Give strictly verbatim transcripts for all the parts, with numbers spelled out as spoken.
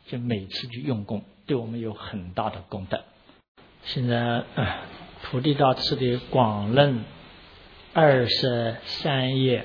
就每次去用功，对我们有很大的功德。现在呃菩提道次第广论二十三页，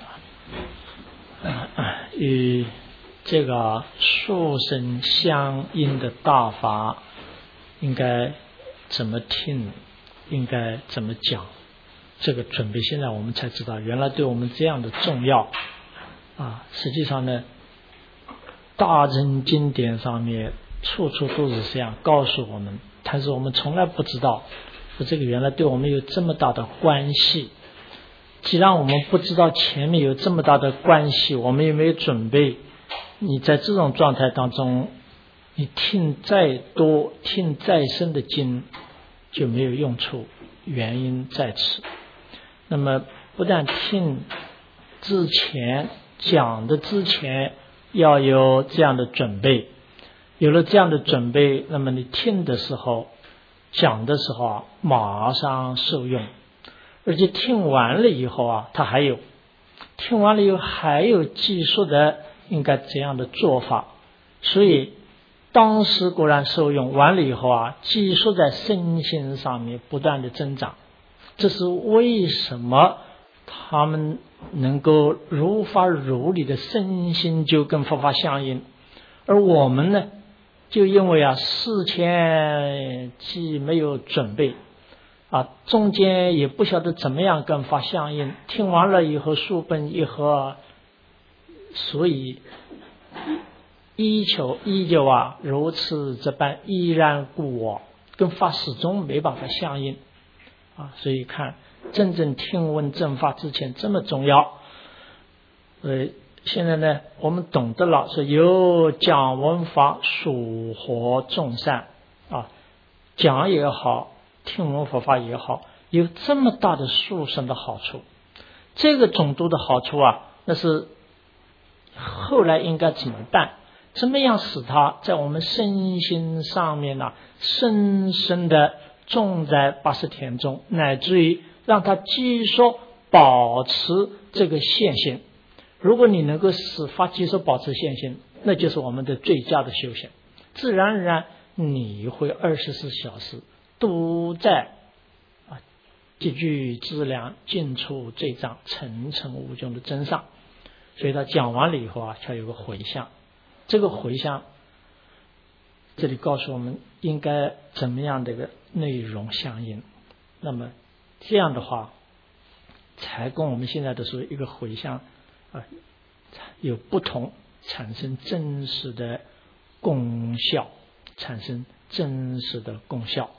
呃呃、与这个速生相应的大法应该怎么听，应该怎么讲，这个准备现在我们才知道，原来对我们这样的重要啊！实际上呢，大乘经典上面处处都是这样告诉我们，但是我们从来不知道，说这个原来对我们有这么大的关系。既然我们不知道前面有这么大的关系，我们也没有准备，你在这种状态当中，你听再多听再深的经就没有用处，原因在此。那么不但听之前讲的之前要有这样的准备，有了这样的准备，那么你听的时候讲的时候啊，马上受用。而且听完了以后啊，他还有听完了以后还有记述的应该怎样的做法，所以当时果然受用，完了以后啊，记述在身心上面不断的增长。这是为什么他们能够如法如理的身心就跟佛法相应，而我们呢，就因为啊事前既没有准备啊，中间也不晓得怎么样跟法相应，听完了以后书本一合，所以依求依旧啊如此这般依然故我，跟法始终没办法相应啊，所以看真正听闻正法之前这么重要。呃，现在呢，我们懂得了，说有讲闻法属活众善啊，讲也好，听闻佛法也好，有这么大的殊胜的好处。这个种度的好处啊，那是后来应该怎么办？怎么样使它在我们身心上面呢、啊，深深的种在八识田中，乃至于让它继续保持这个现行。如果你能够使法继续保持现行，那就是我们的最佳的修行。自然而然，你会二十四小时都在啊积聚资粮，进出罪障，层层无穷的增上。所以他讲完了以后啊，才有个回向。这个回向，这里告诉我们应该怎么样的一个内容相应。那么这样的话，才跟我们现在的说一个回向啊有不同，产生真实的功效，产生真实的功效。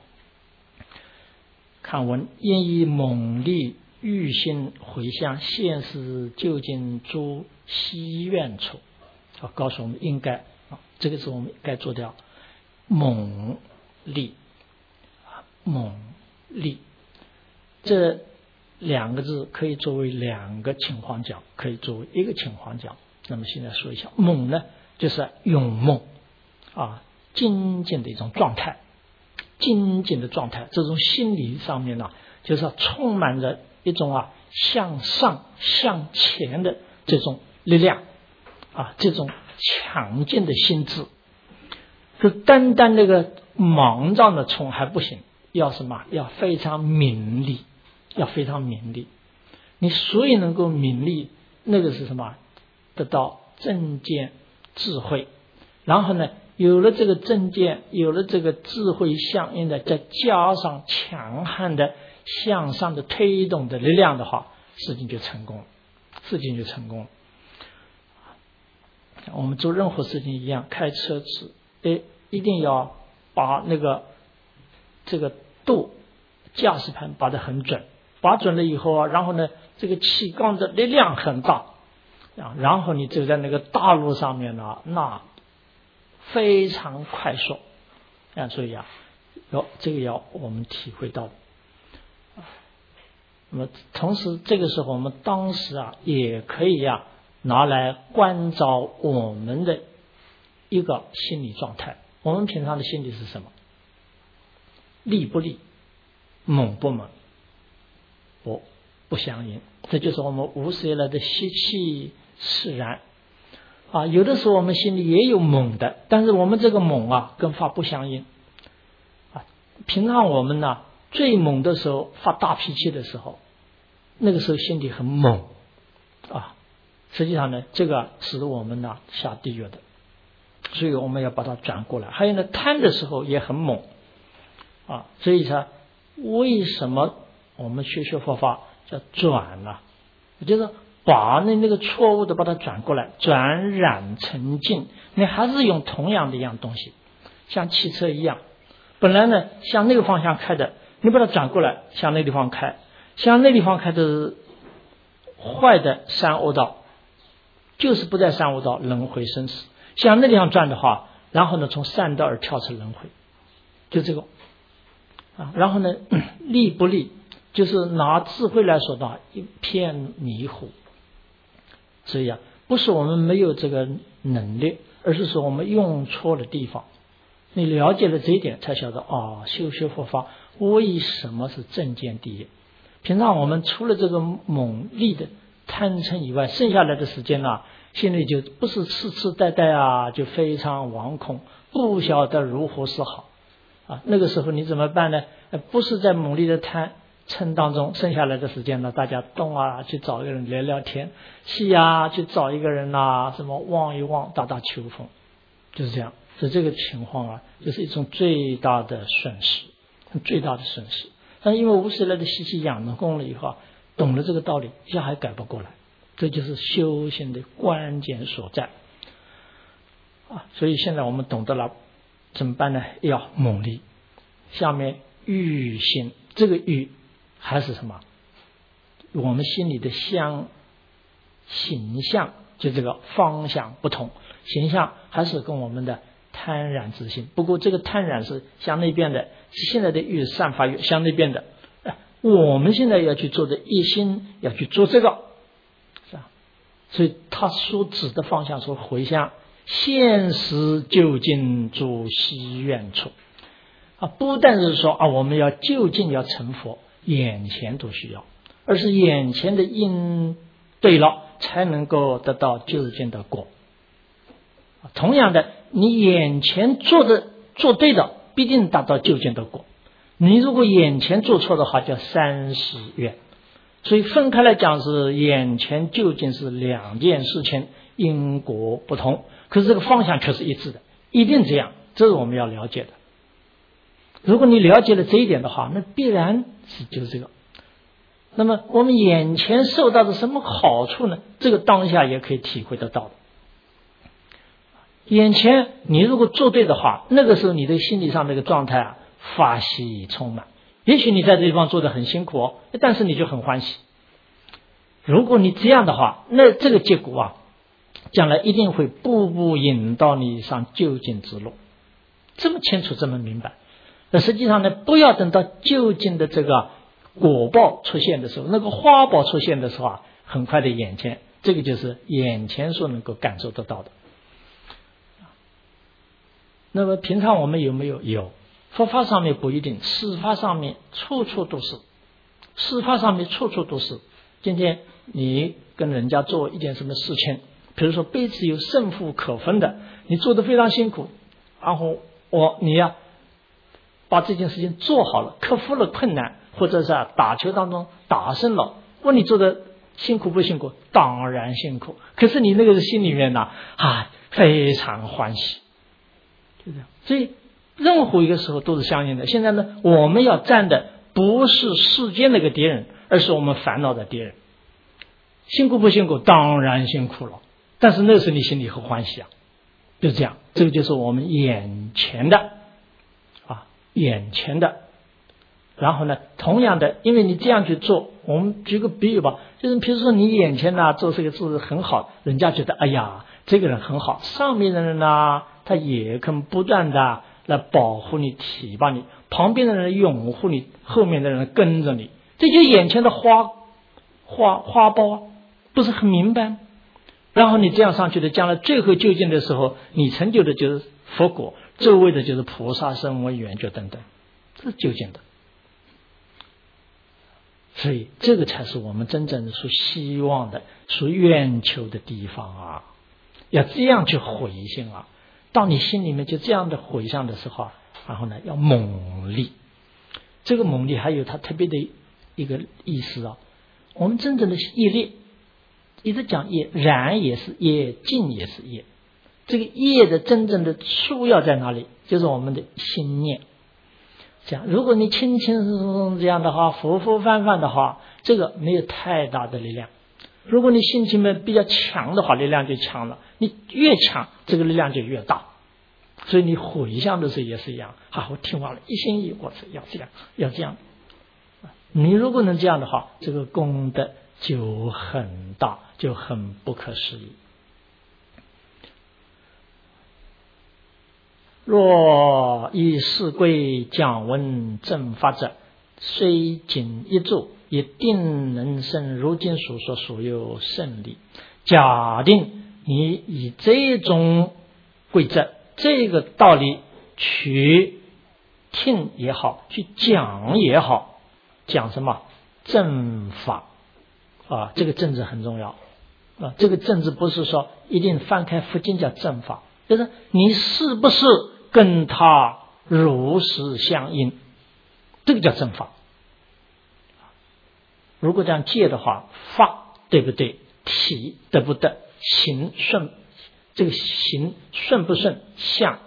看文，因以猛力欲心回向现实究竟诸希愿处，啊，告诉我们应该啊，这个是我们该做掉猛力啊，猛力这两个字可以作为两个情况讲，可以作为一个情况讲。那么现在说一下猛呢，就是勇猛啊，精进的一种状态，精进的状态，这种心理上面呢、啊，就是要充满着一种啊向上向前的这种力量啊，这种强劲的心智。就单单那个莽撞的冲还不行，要什么？要非常敏利，要非常敏利。你所以能够敏利，那个是什么？得到正见智慧，然后呢，有了这个正见，有了这个智慧相应的，再加上强悍的向上的推动的力量的话，事情就成功了，事情就成功了。我们做任何事情一样，开车子，哎，一定要把那个这个度驾驶盘把得很准，把准了以后啊，然后呢，这个气缸的力量很大啊，然后你走在那个大路上面呢，那非常快速啊，所以啊，要这个要我们体会到的。那么同时这个时候我们当时啊也可以啊拿来关照我们的一个心理状态。我们平常的心理是什么？利不利，猛不猛，不不相应。这就是我们无始以来的习气使然。 啊，有的时候我们心里也有猛的，但是我们这个猛啊跟发不相应啊。平常我们呢最猛的时候发大脾气的时候，那个时候心里很猛啊，实际上呢这个使我们呢下地狱的，所以我们要把它转过来。还有呢贪的时候也很猛啊，所以说为什么我们学学佛法叫转呢？就是把那那个错误的把它转过来，转染成净。你还是用同样的一样东西，像汽车一样，本来呢向那个方向开的，你把它转过来向那地方开，向那地方开的是坏的三恶道，就是不在三恶道轮回生死。向那地方转的话，然后呢从善道而跳出轮回，就这个啊。然后呢利不利，就是拿智慧来说的话，一片迷糊。所以啊，不是我们没有这个能力，而是说我们用错了地方。你了解了这一点，才晓得哦，修学佛法为什么是正见第一。平常我们除了这个猛力的贪嗔以外，剩下来的时间呢，心里就不是痴痴呆呆啊，就非常惶恐，不晓得如何是好啊。那个时候你怎么办呢？不是在猛力的贪嗔当中，剩下来的时间呢，大家动啊，去找一个人聊聊天，戏啊，去找一个人啊，什么望一望，打打秋风，就是这样。所以这个情况啊，就是一种最大的损失，最大的损失。但因为无始来的习气养成功了以后啊，懂了这个道理，一下还改不过来，这就是修行的关键所在啊。所以现在我们懂得了怎么办呢？要猛力。下面欲心，这个欲还是什么？我们心里的相形象，就这个方向不同，形象还是跟我们的贪染之心。不过这个贪染是向那边的，是现在的欲散发欲向那边的。我们现在要去做的一心要去做这个，是吧？所以他所指的方向说回向现实就近诸希愿处啊，不但是说啊我们要就近要成佛，眼前都需要，而是眼前的因对了，才能够得到就近的果。同样的，你眼前做的做对的，必定达到就近的果。你如果眼前做错的话，叫三十愿。所以分开来讲，是眼前究竟是两件事情，因果不同，可是这个方向却是一致的，一定这样，这是我们要了解的。如果你了解了这一点的话，那必然是就是这个。那么我们眼前受到的什么好处呢？这个当下也可以体会得到的。眼前你如果做对的话，那个时候你的心理上那个状态啊，法喜充满。也许你在这地方做得很辛苦哦，但是你就很欢喜。如果你这样的话，那这个结果啊，将来一定会步步引导你上究竟之路。这么清楚，这么明白。那实际上呢，不要等到究竟的这个果报出现的时候，那个花报出现的时候啊，很快的眼前，这个就是眼前所能够感受得到的。那么平常我们有没有？有。佛法上面不一定，事法上面处处都是，事法上面处处都是。今天你跟人家做一件什么事情，比如说彼此有胜负可分的，你做得非常辛苦，然后我你呀、啊、把这件事情做好了，克服了困难，或者是、啊、打球当中打胜了，问你做的辛苦不辛苦？当然辛苦，可是你那个心里面呢啊非常欢喜，就这样。所以任何一个时候都是相应的。现在呢，我们要站的不是世间那个敌人，而是我们烦恼的敌人。辛苦不辛苦？当然辛苦了，但是那时你心里很欢喜啊，就这样。这个就是我们眼前的啊，眼前的。然后呢，同样的，因为你这样去做，我们举个比喻吧，就是比如说你眼前呢做这个做的很好，人家觉得哎呀这个人很好，上面的人呢他也肯不断的来保护你、提拔你，旁边的人拥护你，后面的人跟着你，这就眼前的花花花苞啊，不是很明白吗？然后你这样上去的，将来最后究竟的时候，你成就的就是佛果，周围的就是菩萨声闻缘觉等等，这是究竟的。所以这个才是我们真正所希望的、所愿求的地方啊！ 要这样去回心啊。到你心里面就这样的回向的时候啊，然后呢要猛力。这个猛力还有它特别的一个意思啊。我们真正的业力，一直讲业，染也是业，净也是业。这个业的真正的出要在哪里？就是我们的心念。这样，如果你轻轻松松这样的话，浮浮泛泛的话，这个没有太大的力量。如果你心情呢比较强的话，力量就强了。你越强，这个力量就越大。所以你回向的时候也是一样。好，我听完了，一心一意，我要这样，要这样。你如果能这样的话，这个功德就很大，就很不可思议。若以是归讲闻正法者，虽仅一住，也定能生如今所说所有胜利。假定你以这种规则，这个道理去听也好，去讲也好，讲什么正法啊？这个正字很重要啊！这个正字不是说一定翻开佛经叫正法，就是你是不是跟他如实相应，这个叫正法。如果这样戒的话，法对不对？体得不得？行顺，这个行顺不顺？相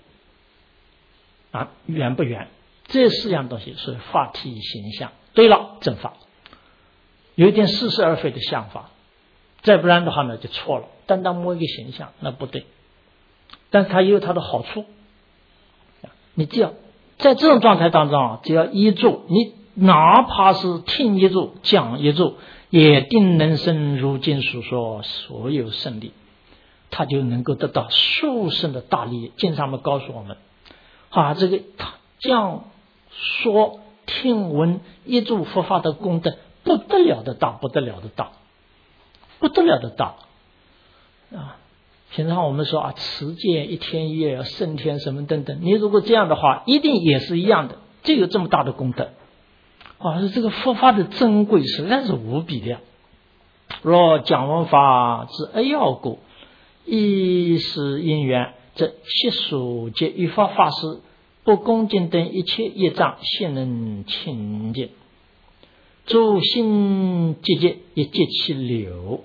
啊圆不圆？这四样东西是法体形象。对了，正法有一点似是而非的想法，再不然的话呢就错了。单单摸一个形象那不对，但是它也有它的好处。你只要在这种状态当中啊，只要依住，你哪怕是听一住讲一住，也定能生如今所说所有胜利，他就能够得到殊胜的大利益。经上面告诉我们啊，这个这样说听闻一住佛法的功德不得了的大，不得了的大，不得了的大啊！平常我们说啊，持戒一天一夜升天什么等等，你如果这样的话，一定也是一样的，这有这么大的功德啊！这个佛法的珍贵实在是无比的。若讲闻法之扼要故，一时因缘，则悉数皆于法法师不恭敬等一切业障，现能清净。诸心结节也结其流。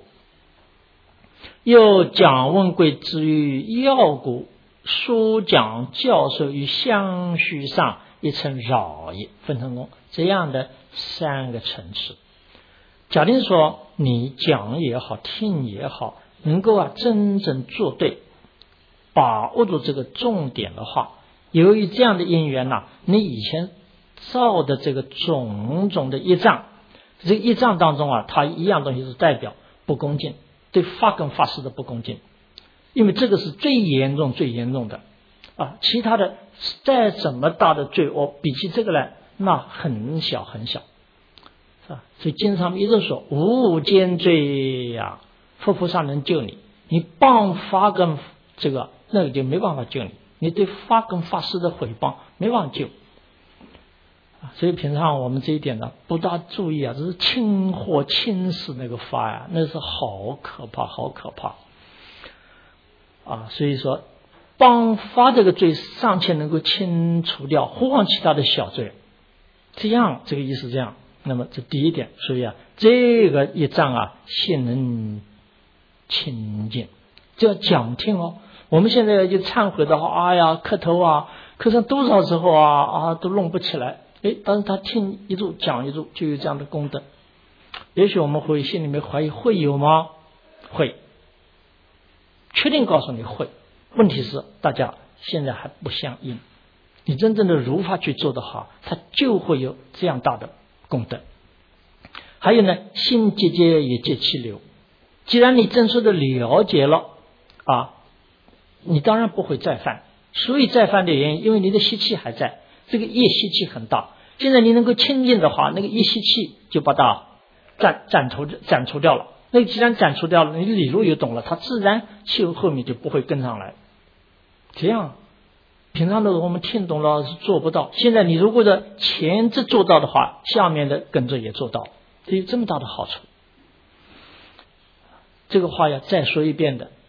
又讲问贵之于要故，书讲教授于相续上一层绕也，分成功这样的三个层次。假定说你讲也好，听也好，能够啊真正做对，把握住这个重点的话，由于这样的因缘呐、啊，你以前造的这个种种的业障，这个业障当中啊，它一样东西是代表不恭敬，对法跟法师的不恭敬，因为这个是最严重最严重的啊，其他的再怎么大的罪恶，比起这个来，那很小很小，是吧？所以经上一直说无间罪呀、啊，佛菩萨能救你，你谤法跟这个那个就没办法救你，你对法跟法师的毁谤没办法救。所以平常我们这一点呢不大注意啊，这是轻或轻视那个法呀、啊，那是好可怕好可怕啊！所以说帮法这个罪尚且能够清除掉，何况其他的小罪？这样这个意思这样。那么这第一点，所以啊这个业障啊现能清净，这要讲听哦。我们现在就忏悔的话，哎呀磕头啊，磕上多少时候啊啊都弄不起来。诶，但是他听一住讲一住就有这样的功德。也许我们会心里面怀疑，会有吗？会，确定告诉你会。问题是大家现在还不相应，你真正的如法去做的话，它就会有这样大的功德。还有呢，心结节也结其流。既然你真实的了解了啊，你当然不会再犯。所以再犯的原因，因为你的习气还在，这个业习气很大。现在你能够清净的话，那个业习气就把它斩斩除斩除掉了。那既然斩除掉了，你理路也懂了，它自然气后面就不会跟上来。这样平常的我们听懂了是做不到，现在你如果的前置做到的话，下面的跟着也做到，这有这么大的好处。这个话要再说一遍的，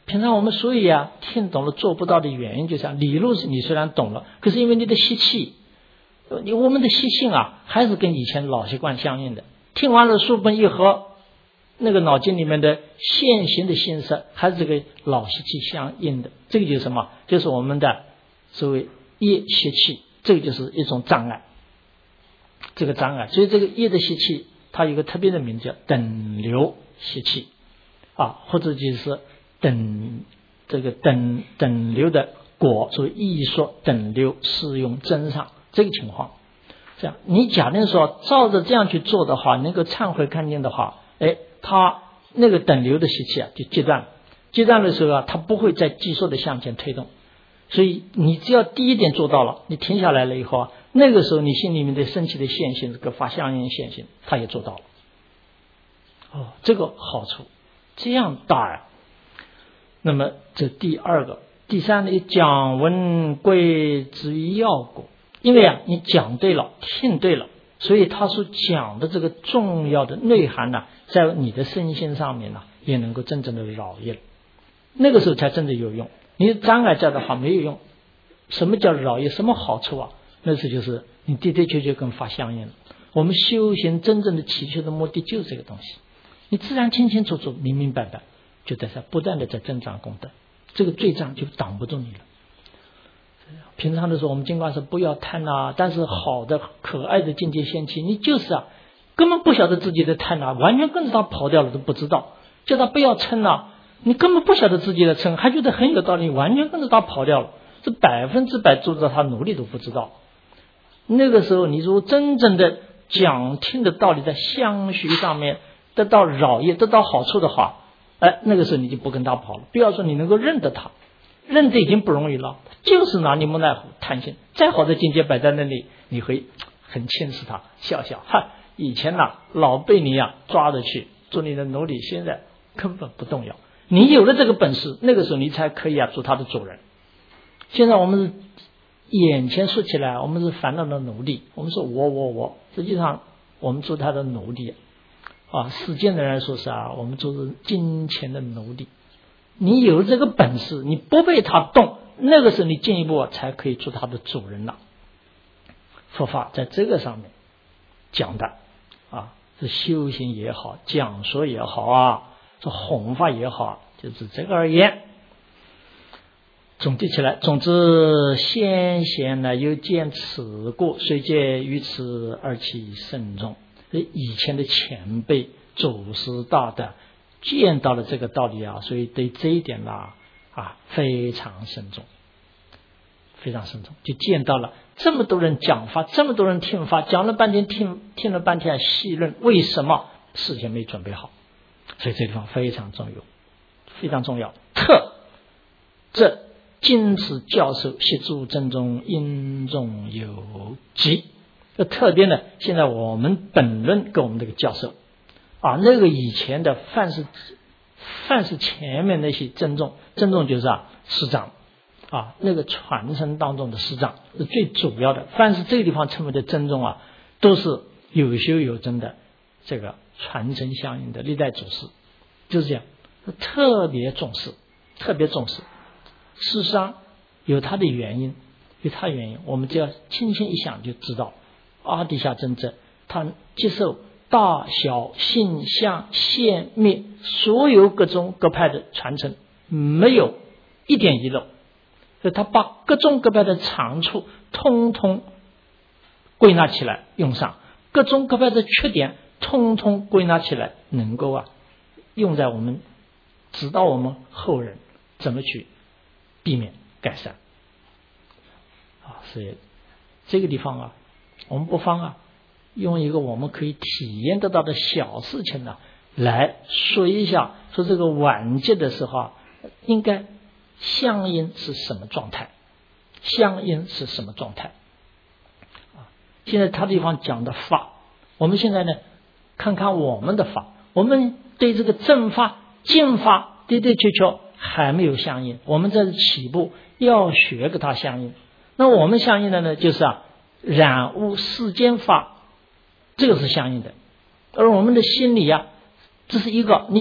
平常我们所以啊，听懂了做不到的原因，就像理论是你虽然懂了，可是因为你的习气，你我们的习性啊，还是跟以前老习惯相应的。听完了书本以后，那个脑筋里面的现行的心识还是这个老习气相应的。这个就是什么？就是我们的所谓业习气，这个就是一种障碍。这个障碍，所以这个业的习气，它有个特别的名字叫等流习气啊，或者就是等这个等等流的果，所以意说等流适用真上这个情况。这样，你假定说照着这样去做的话，能够忏悔看见的话，哎，他那个等流的习气啊就截断了，截断的时候啊，他不会再急速的向前推动。所以你只要第一点做到了，你停下来了以后啊，那个时候你心里面的升起的现行，这个发相应现行，他也做到了。哦，这个好处这样大呀。那么这第二个，第三呢，讲文归之于要果。因为啊，你讲对了，听对了，所以他所讲的这个重要的内涵呢、啊，在你的身心上面呢、啊，也能够真正的扰业了。那个时候才真的有用。你障碍在的话没有用。什么叫扰业？什么好处啊？那是就是你的的确确跟法相应了。我们修行真正的祈求的目的就是这个东西，你自然清清楚楚、明明白白，就在这不断的在增长功德，这个罪障就挡不住你了。平常的时候我们尽管是不要贪啊，但是好的可爱的境界现起，你就是啊根本不晓得自己的贪啊，完全跟着他跑掉了都不知道。叫他不要嗔啊，你根本不晓得自己的嗔，还觉得很有道理，完全跟着他跑掉了，这百分之百做到他努力都不知道。那个时候你如果真正的讲听的道理在相续上面得到扰业得到好处的话，哎，那个时候你就不跟他跑了。不要说你能够认得他，认得已经不容易了，就是拿你木奈虎贪心，再好的境界摆在那里，你会很轻视他，笑笑哈，以前呐、啊、老被你啊抓着去做你的奴隶，现在根本不动摇。你有了这个本事，那个时候你才可以啊做他的主人。现在我们是眼前说起来，我们是烦恼的奴隶，我们说我我我，实际上我们做他的奴隶啊。世间的人说是啊，我们做是金钱的奴隶。你有这个本事，你不被他动，那个时候你进一步才可以做他的主人了。佛法在这个上面讲的啊，是修行也好，讲说也好啊，是弘法也好，就是这个而言。总结起来，总之先贤呢又见此过，虽见于此而其慎重。以前的前辈祖师大德见到了这个道理啊，所以对这一点呢 啊, 啊非常慎重，非常慎重，就见到了这么多人讲法，这么多人听法，讲了半天，听听了半天细论，为什么事先没准备好？所以这地方非常重要，非常重要。特这今此教授协助正中因中有极。这特别呢，现在我们本论跟我们这个教授啊，那个以前的凡是凡是前面那些珍重，珍重就是啊师长啊，那个传承当中的师长是最主要的。凡是这个地方称为的珍重啊，都是有修有真的这个传承相应的历代祖师，就是这样，特别重视，特别重视。事实上有它的原因，有它的原因，我们只要轻轻一想就知道。阿底峡真正他接受大小性相现灭所有各宗各派的传承，没有一点遗漏，所以他把各宗各派的长处通通归纳起来用上，各宗各派的缺点通通归纳起来，能够啊用在我们指导我们后人怎么去避免改善啊。所以这个地方啊，我们不妨啊用一个我们可以体验得到的小事情呢、啊、来说一下，说这个晚节的时候啊，应该相应是什么状态，相应是什么状态啊？现在他地方讲的法，我们现在呢看看我们的法，我们对这个正法净法的的确确还没有相应，我们这是起步要学跟它相应。那我们相应的呢，就是啊染污世间法，这个是相应的。而我们的心理啊，这是一个你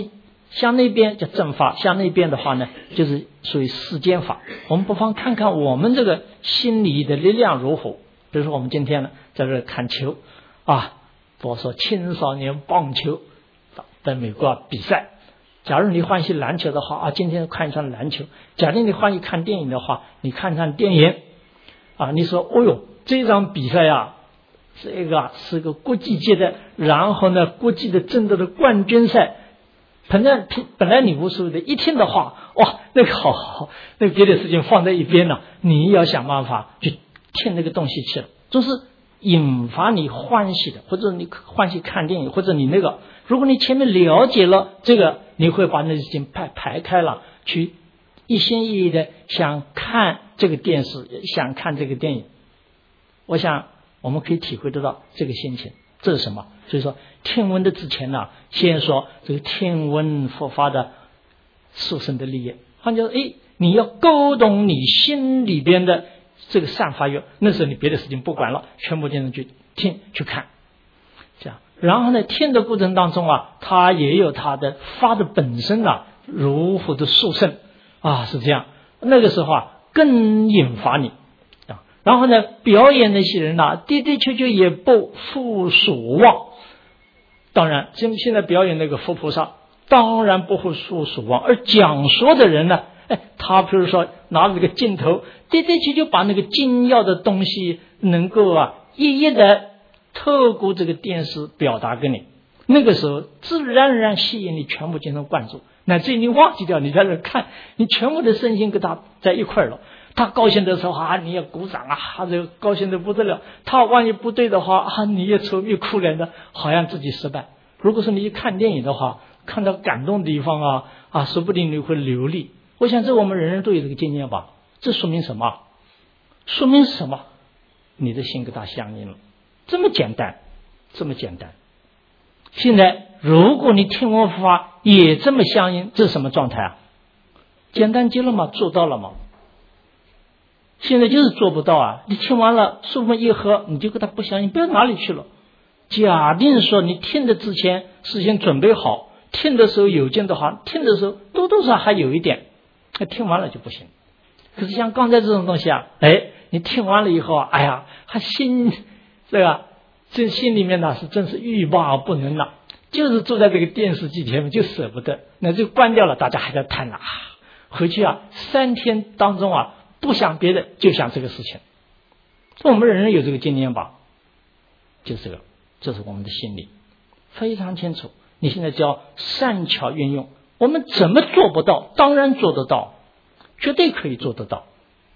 向那边叫正法，向那边的话呢，就是属于世间法。我们不妨看看我们这个心理的力量如何。比如说我们今天呢，在这看球啊，比如说青少年棒球在美国比赛。假如你欢喜篮球的话啊，今天看一场篮球；假如你欢喜看电影的话，你看一场电影啊。你说，哦哟，这场比赛啊，这个是个国际界的，然后呢，国际的争夺的冠军赛。本来本来你无所谓的，一听的话，哇，那个好好，那个别的事情放在一边了，你要想办法去听那个东西去了，就是引发你欢喜的，或者你欢喜看电影，或者你那个，如果你前面了解了这个，你会把那事情排排开了，去一心一意的想看这个电视，想看这个电影。我想我们可以体会得到这个心情。这是什么？所以说听闻的之前呢，先说这个听闻佛法的殊胜的利益。换句话说，哎，你要勾动你心里边的这个善法欲，那时候你别的事情不管了，全部变成去听去看，这样。然后呢，听的过程当中啊，它也有它的法的本身啊，如何的殊胜啊，是这样。那个时候啊，更引发你。然后呢，表演那些人呐，的的确确也不负所望。当然，现现在表演那个佛菩萨，当然不负所望。而讲说的人呢，哎，他比如说拿着这个镜头，的的确确把那个精要的东西，能够啊一一的透过这个电视表达给你。那个时候，自然而然吸引你全部进行关注，乃至于你忘记掉你在这看，你全部的身心跟他在一块儿了。他高兴的时候啊，你也鼓掌啊，这个高兴的不得了。他万一不对的话啊，你也愁眉苦脸的，好像自己失败。如果说你看电影的话，看到感动的地方啊啊，说不定你会流泪。我想这我们人人都有这个经验吧。这说明什么？说明什么？你的心跟他相应了，这么简单，这么简单。现在如果你听闻佛法也这么相应，这是什么状态啊？简单极了吗？做到了吗？现在就是做不到啊！你听完了，书本一合，你就跟他不相信，不知道哪里去了。假定说你听的之前事先准备好，听的时候有劲的话，听的时候多多少少还有一点，听完了就不行。可是像刚才这种东西啊，哎，你听完了以后啊，哎呀，还心这个这心里面呢是真是欲罢而不能了，就是坐在这个电视机前面就舍不得，那就关掉了，大家还在谈啊，回去啊三天当中啊。不想别的，就想这个事情。我们人人有这个经验吧？就这个，这是我们的心理非常清楚。你现在叫善巧运用，我们怎么做不到？当然做得到，绝对可以做得到。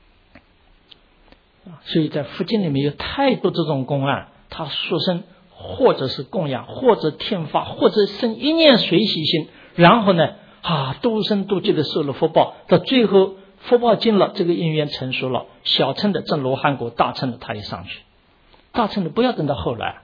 所以在佛经里面有太多这种公案，它说生或者是供养，或者听法，或者生一念随喜心，然后呢，啊，多生多劫的受了福报，到最后。福报尽了，这个因缘成熟了，小乘的正罗汉果，大乘的他也上去，大乘的不要等到后来。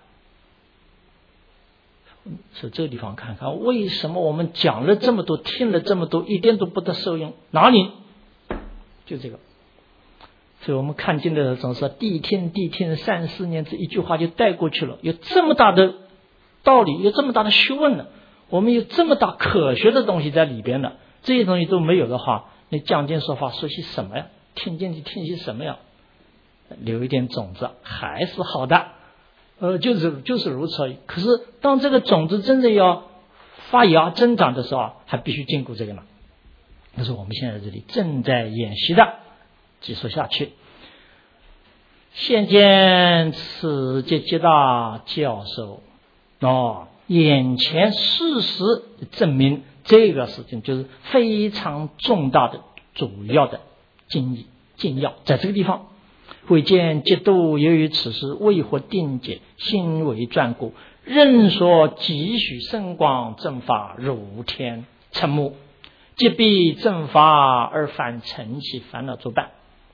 所以这个地方看看，为什么我们讲了这么多，听了这么多，一点都不得受用？哪里？就这个。所以我们看经的时候总是谛听谛听三四年，这一句话就带过去了。有这么大的道理，有这么大的学问呢，我们有这么大可学的东西在里边呢，这些东西都没有的话。你讲经说法说些什么呀？听经去听些什么呀？留一点种子还是好的，呃，就是就是如此而已。可是当这个种子真正要发芽增长的时候，还必须经过这个呢。这是我们现在这里正在演习的，继续下去。现见此皆极大教授哦，眼前事实证明。这个事情就是非常重大的主要的经义精要，在这个地方会见极度由于此事未获定解，心为转故，任所几许圣光正法如天成木，即必正法而反成其烦恼作伴。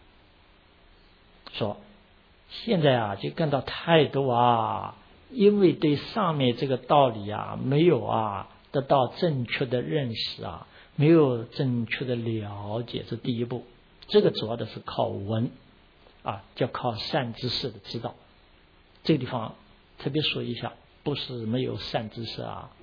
说现在啊就看到太多啊，因为对上面这个道理啊没有啊得到正确的认识啊，没有正确的了解，这第一步。这个主要的是靠闻啊，叫靠善知识的知道。这个地方特别说一下，不是没有善知识啊，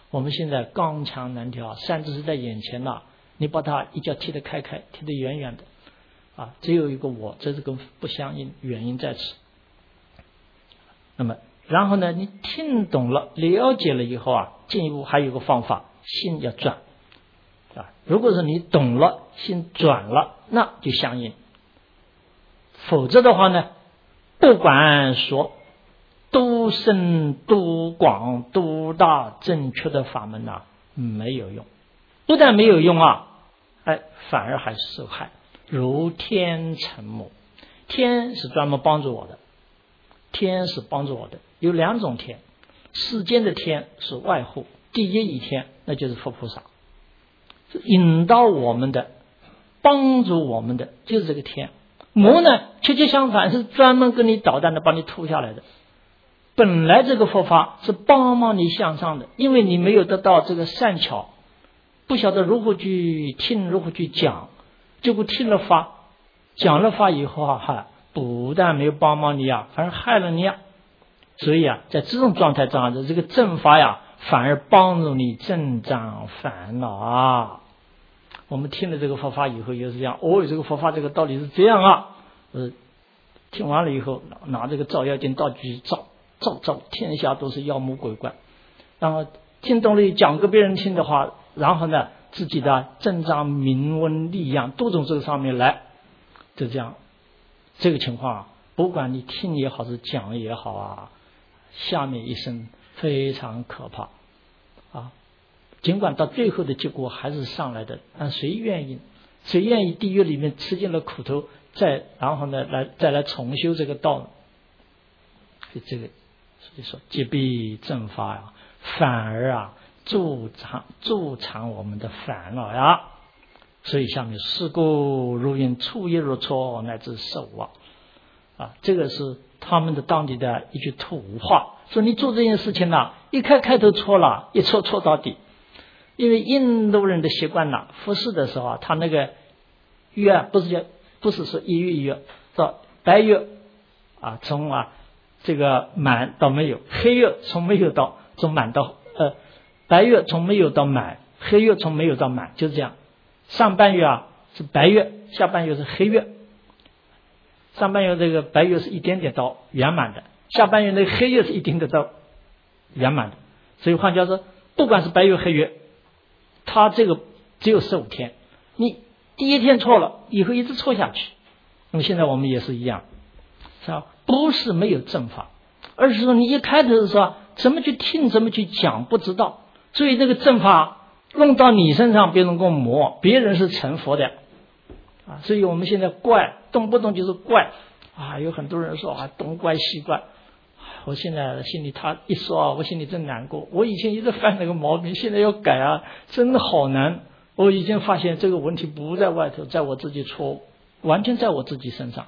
我们现在刚强难调，扇子是在眼前了，你把它一脚踢得开开，踢得远远的啊，只有一个我，这是跟不相应，原因在此。那么然后呢，你听懂了了解了以后啊，进一步还有一个方法，心要转啊。如果是你懂了，心转了，那就相应。否则的话呢，不管说多深多广多大正确的法门啊，没有用。不但没有用啊，哎，反而还是受害。如天成母，天是专门帮助我的，天是帮助我的，有两种天，世间的天是外护，第一义天那就是佛菩萨，引导我们的，帮助我们的就是这个天。魔呢，确切相反，是专门跟你捣蛋的，把你吐下来的。本来这个佛法是帮忙你向上的，因为你没有得到这个善巧，不晓得如何去听，如何去讲，结果听了法，讲了法以后啊，哈，不但没有帮忙你啊，反而害了你啊。所以啊，在这种状态上的这个正法呀，反而帮助你增长烦恼啊。我们听了这个佛法以后也是这样，哦，这个佛法这个道理是这样啊。呃，听完了以后，拿这个照妖镜道具照照照，天下都是妖魔鬼怪。然后听懂了讲给别人听的话，然后呢，自己的增长名闻利养都从这个上面来，就这样。这个情况啊，不管你听也好是讲也好啊，下面一生非常可怕啊。尽管到最后的结果还是上来的，但谁愿意？谁愿意地狱里面吃尽了苦头，再然后呢来再来重修这个道呢？所以这个所以说戒必正法呀，反而啊助长助长我们的烦恼呀。所以下面是故如因初一如错乃至受啊啊，这个是他们的当地的一句土话，说你做这件事情呢、啊，一开开头错了，一错错到底。因为印度人的习惯呢，服侍的时候啊，他那个月啊，不是叫不是说一月一月，到白月啊，从啊这个满到没有，黑月从没有到从满到呃，白月从没有到满，黑月从没有到满，就是这样。上半月啊是白月，下半月是黑月。上半月这个白月是一点点到圆满的，下半月那个黑月是一点点到圆满的。所以换句话说，不管是白月黑月，他这个只有十五天，你第一天错了，以后一直错下去。那么现在我们也是一样，是吧？不是没有正法，而是说你一开头的时候怎么去听，怎么去讲，不知道。所以这个正法弄到你身上，别人给我磨，别人是成佛的啊。所以我们现在怪，动不动就是怪啊。有很多人说啊，东怪西怪。我现在心里他一说啊，我心里真难过。我以前一直犯那个毛病，现在要改啊，真的好难。我已经发现这个问题不在外头，在我自己错误，完全在我自己身上。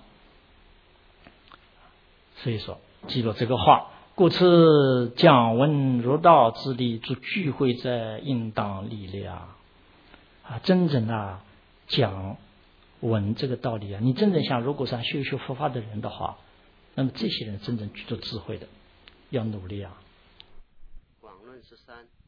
所以说，记住这个话。故此讲闻入道之理，诸聚会者应当力量啊！真正啊讲闻这个道理啊，你真正想，如果想修修佛法的人的话，那么这些人真正具足智慧的，要努力啊。 广论十三。